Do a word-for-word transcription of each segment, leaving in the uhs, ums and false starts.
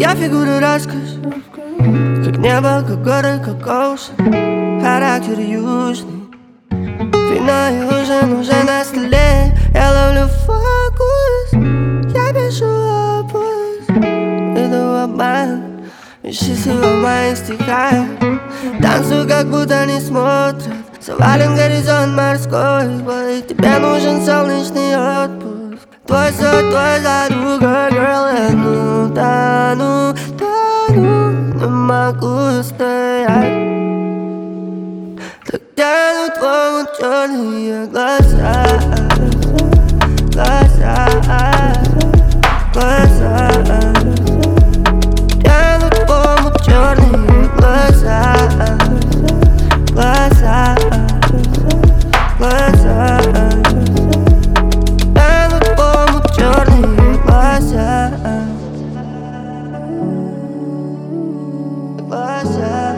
Твоя фигура роскошь, как небо, как горы, как оушен. Характер южный, вино и ужин уже на столе. Я ловлю фокус, я пишу опус. Иду обман, счастливо в моих стихах. Танцую, как будто не смотрят. Завален горизонт морской. Тебе нужен солнечный отпуск. Твой сой, твой за друга, girl. Я ну, тону, тону, не могу устоять. Так тянут твои черные глаза, глаза, глаза. Тянут твои черные глаза, глаза, глаза. Тянут твои черные глаза, глаза.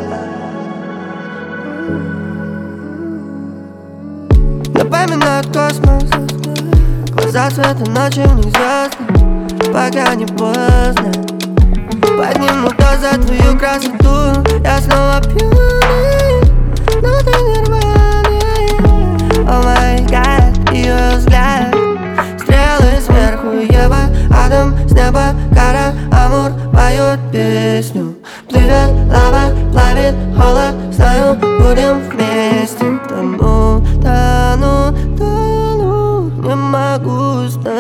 Напоминают космос, глаза цвета ночи, в них звезды. Пока не поздно, подниму тост за твою красоту. Я снова пьяный, но ты нормальный. О май гад, ее взгляд. Стрелы сверху, Ева, Адам с неба, кара, Амур поет песню. Плывет лава, плавит холод, знаю, будем вместе. Тону, тону, тону, не могу устоять.